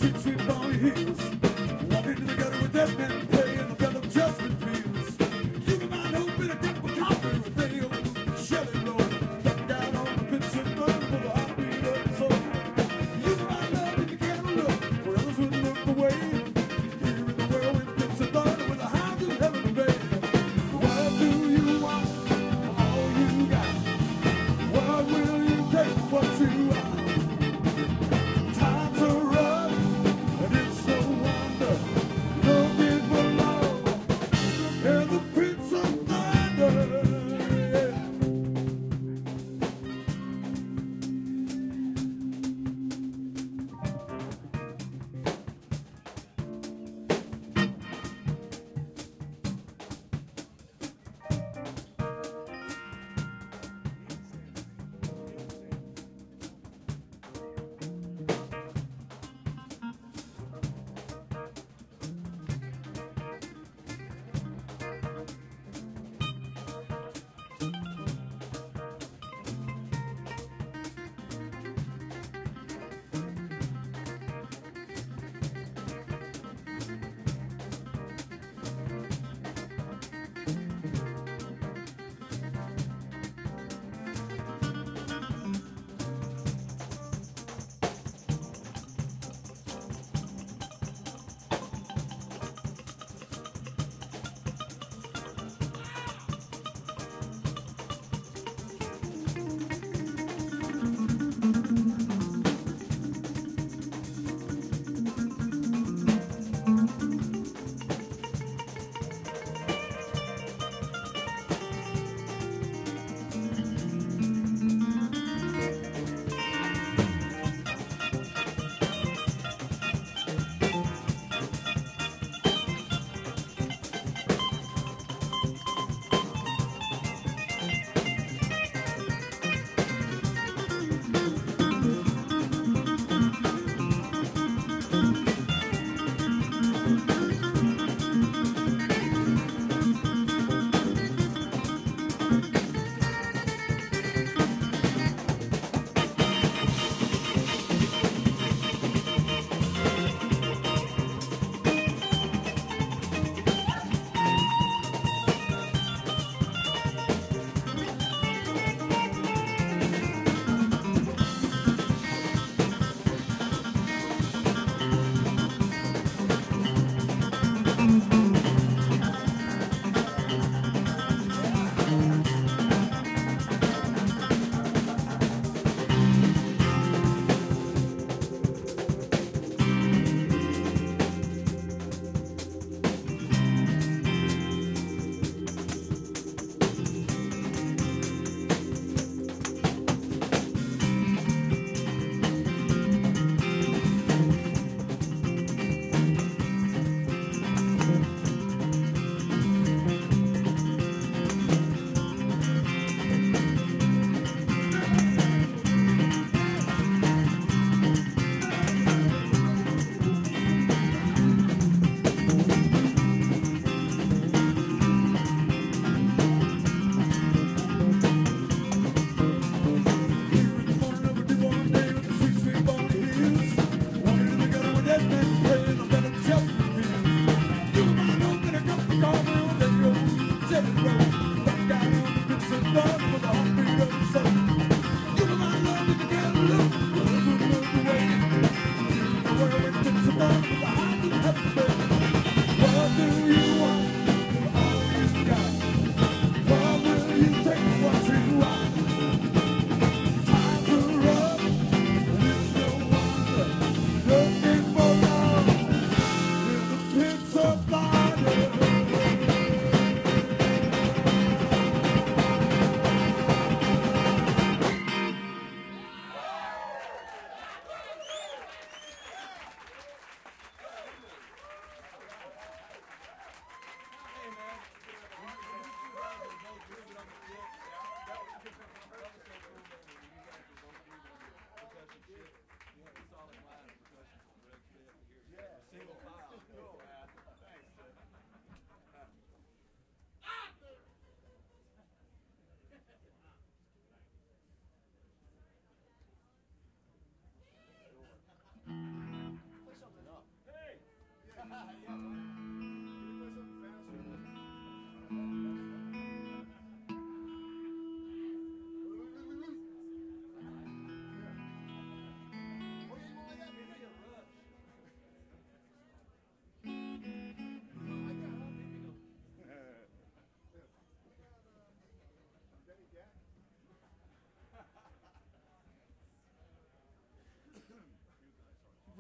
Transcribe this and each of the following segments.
sweep on your heels. Walking to the gutter with dead men paying the bell of judgment peals. You can find hope in a cup of coffee with a old Shelley roll. Duck down on the pits and burn for the heartbeat of the soul. You can find love if you can't look where others would look away. Here in the whirlwind pits of thunder with the hounds of heaven bay. What do you want for all you got? What will you take for what you are? Times are rough, and it's so hard.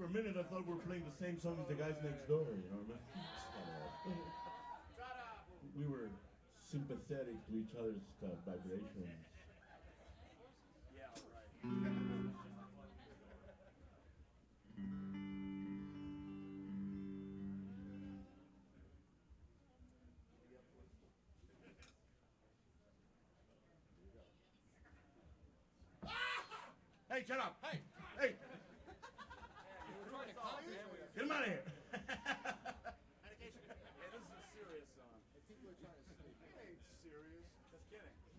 a minute, I thought we were playing the same song as the guys next door. You know what I mean? We were sympathetic to each other's vibrations. Hey, shut up! Hey! Hey! Get him out of here! Hey, this is a serious song. People are trying to sleep. It ain't serious. Just kidding.